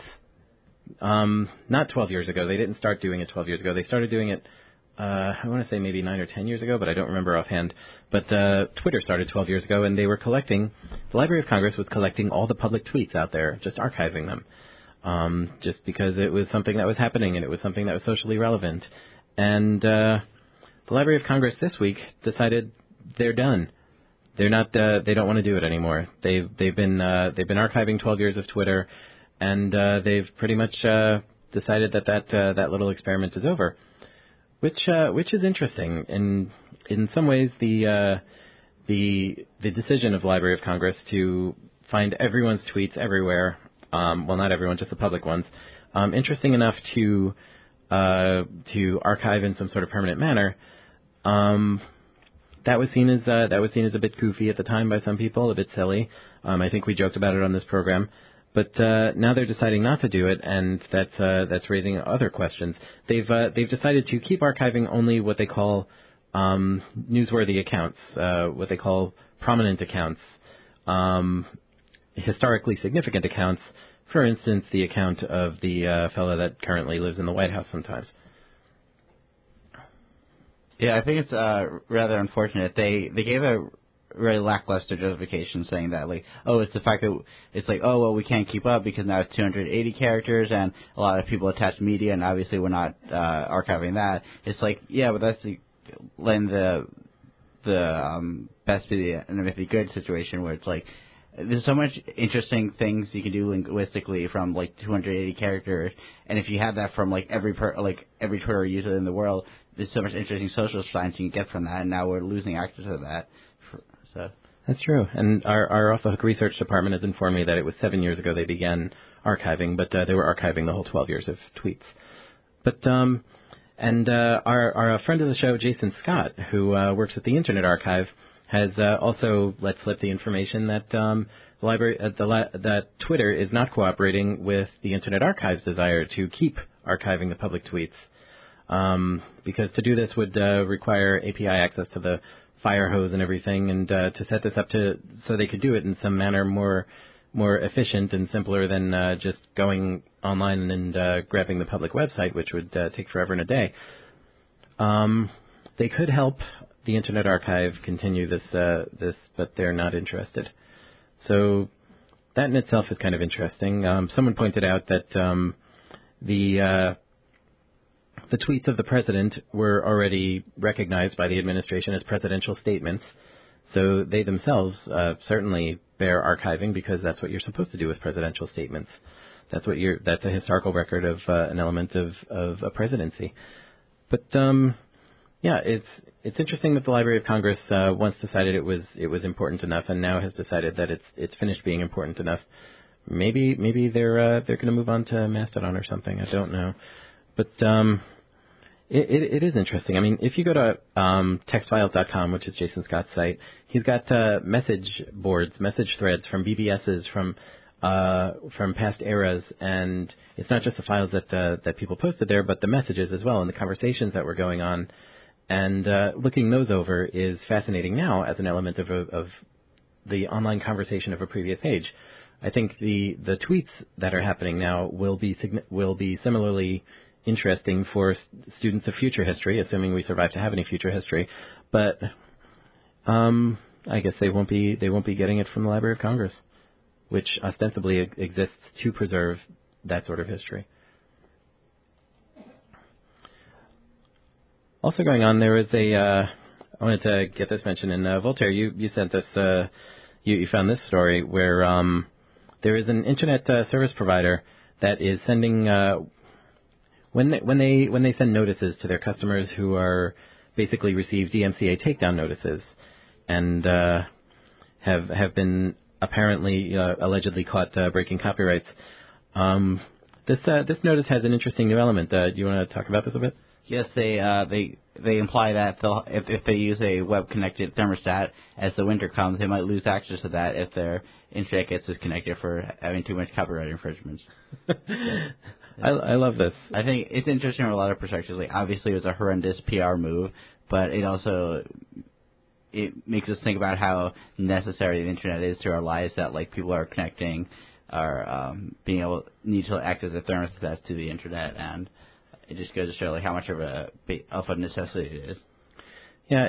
Not 12 years ago. They didn't start doing it 12 years ago. They started doing it, I want to say maybe 9 or 10 years ago, but I don't remember offhand. But Twitter started 12 years ago, and they were collecting, the Library of Congress was collecting all the public tweets out there, just archiving them, just because it was something that was happening, and it was something that was socially relevant. And the Library of Congress this week decided they're done. They're not. They don't want to do it anymore. They've been archiving 12 years of Twitter, and they've pretty much decided that little experiment is over, which is interesting. And in some ways, the decision of the Library of Congress to find everyone's tweets everywhere, well, not everyone, just the public ones, interesting enough to archive in some sort of permanent manner. That was seen as a bit goofy at the time by some people, a bit silly. I think we joked about it on this program. But now they're deciding not to do it, and that's raising other questions. They've decided to keep archiving only what they call newsworthy accounts, what they call prominent accounts, historically significant accounts. For instance, the account of the fellow that currently lives in the White House sometimes. Yeah, I think it's rather unfortunate. They gave a really lackluster justification saying that, like, it's the fact that it's like, we can't keep up because now it's 280 characters and a lot of people attach media, and obviously we're not archiving that. It's like, yeah, but that's letting the best be the enemy of the good situation, where it's like there's so much interesting things you can do linguistically from like 280 characters, and if you have that from like every Twitter user in the world, there's so much interesting social science you can get from that, and now we're losing access to that. So that's true. And our Off the Hook research department has informed me that it was 7 years ago they began archiving, but they were archiving the whole 12 years of tweets. But our friend of the show, Jason Scott, who works at the Internet Archive, has also let slip the information that the library that Twitter is not cooperating with the Internet Archive's desire to keep archiving the public tweets, because to do this would require API access to the fire hose and everything, and to set this up so they could do it in some manner more efficient and simpler than just going online and grabbing the public website, which would take forever and a day. They could help the Internet Archive continue this, but they're not interested. So that in itself is kind of interesting. Someone pointed out that the tweets of the president were already recognized by the administration as presidential statements, so they themselves certainly bear archiving, because that's what you're supposed to do with presidential statements. That's a historical record of an element of a presidency. But it's interesting that the Library of Congress once decided it was important enough, and now has decided that it's finished being important enough. Maybe they're going to move on to Mastodon or something. I don't know, but it is interesting. I mean, if you go to textfiles.com, which is Jason Scott's site, he's got message boards, message threads from BBSs, from from past eras, and it's not just the files that people posted there, but the messages as well and the conversations that were going on. And looking those over is fascinating now as an element of the online conversation of a previous age. I think the tweets that are happening now will be similarly interesting for students of future history, assuming we survive to have any future history. But I guess they won't be getting it from the Library of Congress, which ostensibly exists to preserve that sort of history. Also going on, there is I wanted to get this mentioned in Voltaire. You sent us, you found this story where there is an internet service provider that is sending when they send notices to their customers who are basically receive DMCA takedown notices and have been apparently allegedly caught breaking copyrights. This notice has an interesting new element. Do you want to talk about this a bit? Yes, they imply that if they use a web-connected thermostat, as the winter comes, they might lose access to that if their internet gets disconnected for having too much copyright infringements. I love this. I think it's interesting from a lot of perspectives. Like, obviously, it was a horrendous PR move, but it makes us think about how necessary the internet is to our lives. That like people are connecting, need to act as a thermostat to the internet, and it just goes to show like how much of a necessity it is. Yeah,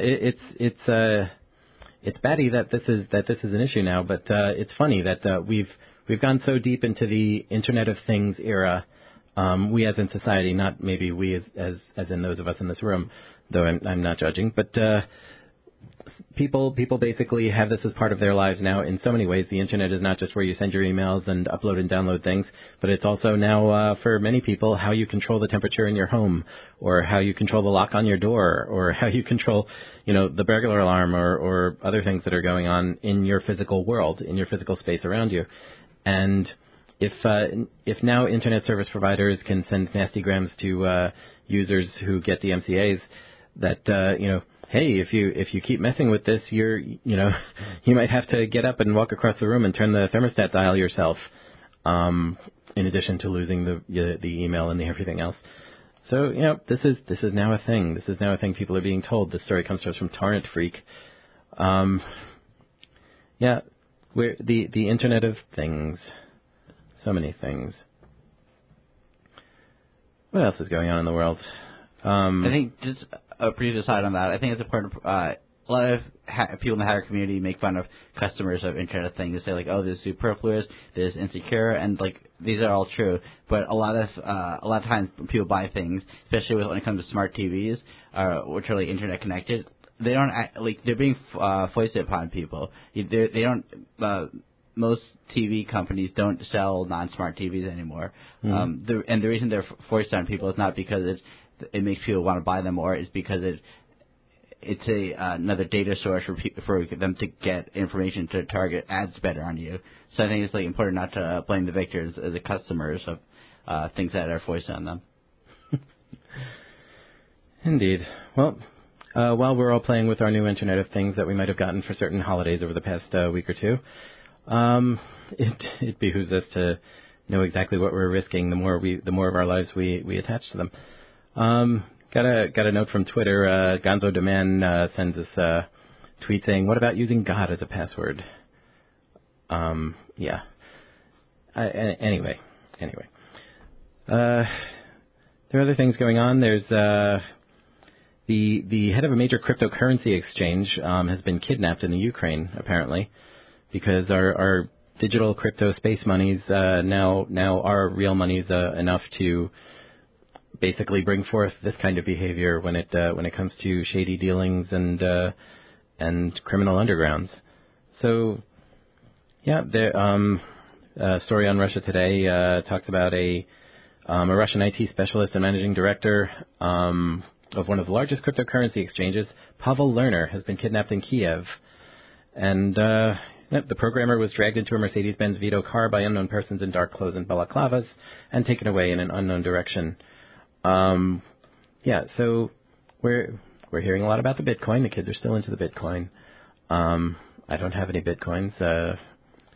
it's batty that this is an issue now, but it's funny that we've gone so deep into the Internet of Things era. We as in society, not maybe we as in those of us in this room, though I'm not judging, but people basically have this as part of their lives now in so many ways. The internet is not just where you send your emails and upload and download things, but it's also now for many people how you control the temperature in your home, or how you control the lock on your door, or how you control, the burglar alarm or other things that are going on in your physical world, in your physical space around you. And if now internet service providers can send nasty grams to users who get DMCAs, that hey, if you keep messing with this, you might have to get up and walk across the room and turn the thermostat dial yourself. In addition to losing the email and the everything else. So this is now a thing. This is now a thing people are being told. This story comes to us from Torrent Freak. We're the Internet of Things. So many things. What else is going on in the world? I think just a brief aside on that. I think it's important. A lot of people in the hacker community make fun of customers of Internet of Things. They say like, "Oh, this is superfluous, this is insecure," and like these are all true. But a lot of times people buy things, especially when it comes to smart TVs, which are like internet connected. They don't they're being foisted upon people. They don't. Most TV companies don't sell non-smart TVs anymore. Mm-hmm. And the reason they're forced on people is not because it makes people want to buy them, or it's because it's another data source for them to get information to target ads better on you. So I think it's like important not to blame the victors as the customers of things that are foisted on them. Indeed. Well, while we're all playing with our new Internet of Things that we might have gotten for certain holidays over the past week or two, it behooves us to know exactly what we're risking. The more of our lives we attach to them. Got a note from Twitter. Gonzo Deman sends us a tweet saying, "What about using God as a password?" Yeah. Anyway. There are other things going on. There's the head of a major cryptocurrency exchange has been kidnapped in the Ukraine, apparently, because our digital crypto space monies now are real monies enough to basically bring forth this kind of behavior when it comes to shady dealings and criminal undergrounds. So, yeah, a story on Russia Today talks about a Russian IT specialist and managing director of one of the largest cryptocurrency exchanges, Pavel Lerner, has been kidnapped in Kiev, and the programmer was dragged into a Mercedes-Benz Vito car by unknown persons in dark clothes and balaclavas and taken away in an unknown direction. So we're hearing a lot about the Bitcoin. The kids are still into the Bitcoin. I don't have any Bitcoins.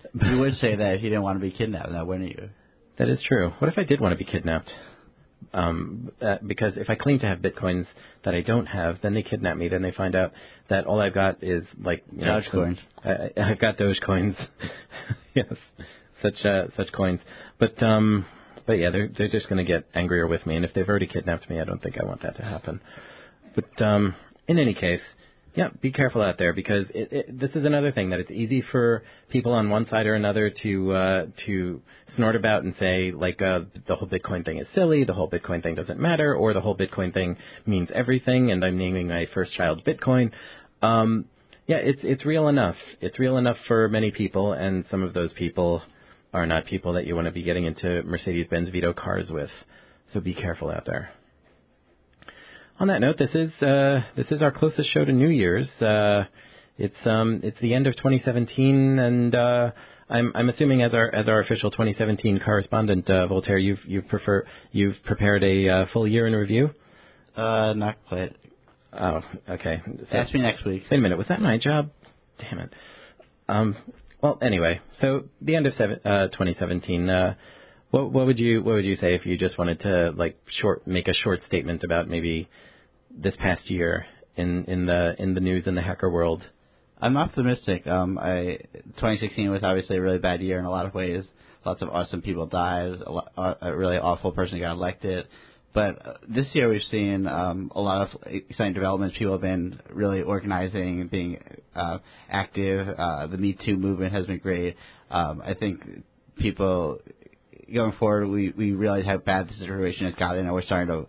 You would say that if you didn't want to be kidnapped, now wouldn't you? That is true. What if I did want to be kidnapped? Because if I claim to have bitcoins that I don't have, then they kidnap me. Then they find out that all I've got is Dogecoins. I've got Dogecoins. Yes, such coins. But yeah, they're just going to get angrier with me. And if they've already kidnapped me, I don't think I want that to happen. But in any case, yeah, be careful out there, because this is another thing, that it's easy for people on one side or another to snort about and say, like, the whole Bitcoin thing is silly, the whole Bitcoin thing doesn't matter, or the whole Bitcoin thing means everything, and I'm naming my first child Bitcoin. Yeah, it's real enough. It's real enough for many people, and some of those people are not people that you want to be getting into Mercedes-Benz Vito cars with. So be careful out there. On that note, this is our closest show to New Year's. It's the end of 2017, and I'm assuming as our official 2017 correspondent, Voltaire, you've prepared a full year in review. Not quite. Oh, okay. Ask me next week. Wait a minute, was that my job? Damn it. Well, anyway, so the end of 2017. What would you say if you just wanted to make a short statement about maybe this past year in the news in the hacker world? I'm optimistic. 2016 was obviously a really bad year in a lot of ways. Lots of awesome people died. A really awful person got elected. But this year we've seen a lot of exciting developments. People have been really organizing, being active. The Me Too movement has been great. I think people going forward, we realize how bad the situation has gotten, and we're starting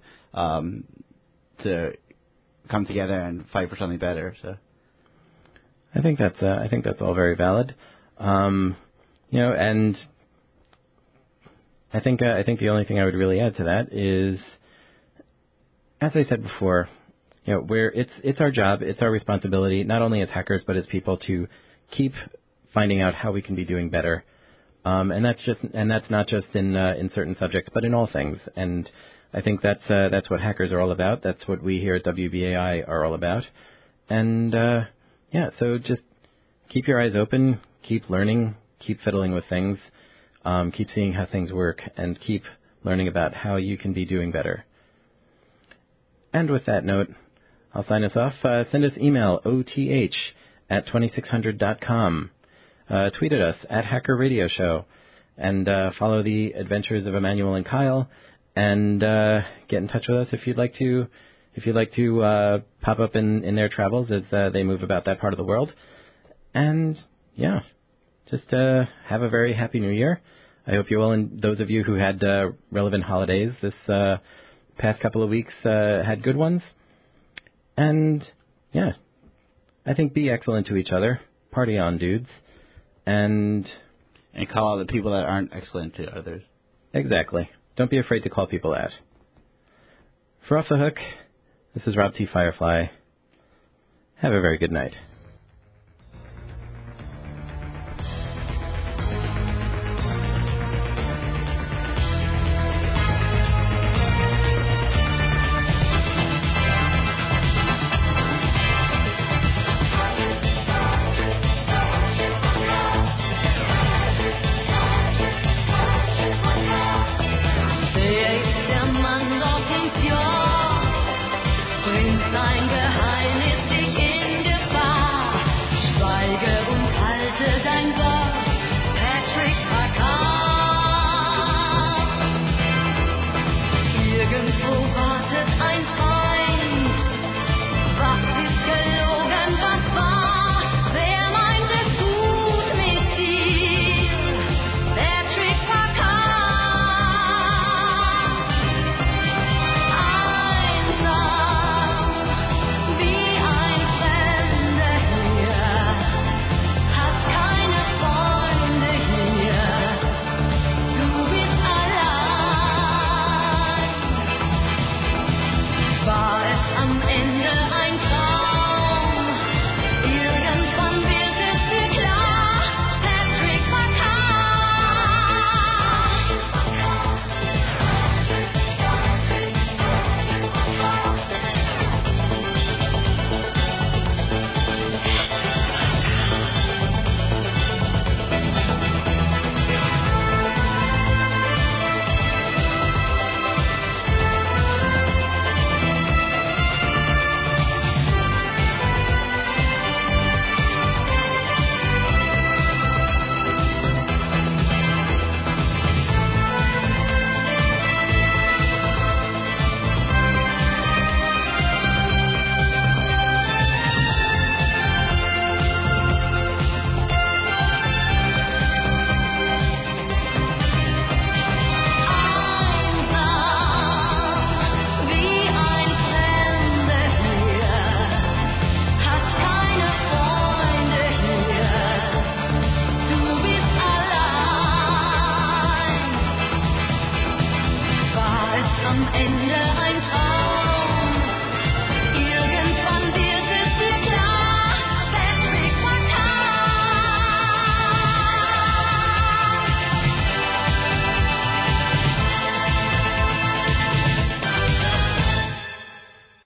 to come together and fight for something better. So, I think that's all very valid. And I think the only thing I would really add to that is, as I said before, it's our job, it's our responsibility, not only as hackers but as people, to keep finding out how we can be doing better. And that's not just in certain subjects, but in all things. And I think that's what hackers are all about. That's what we here at WBAI are all about. And so just keep your eyes open, keep learning, keep fiddling with things, keep seeing how things work, and keep learning about how you can be doing better. And with that note, I'll sign us off. Send us email, oth@2600.com. Tweet at us at Hacker Radio Show, and follow the adventures of Emmanuel and Kyle, and get in touch with us if you'd like to pop up in their travels as they move about that part of the world. And yeah, just have a very happy New Year. I hope you all, and those of you who had relevant holidays this past couple of weeks, had good ones. And yeah, I think be excellent to each other. Party on, dudes. And call out the people that aren't excellent to others. Exactly. Don't be afraid to call people out. For Off the Hook, this is Rob T. Firefly. Have a very good night.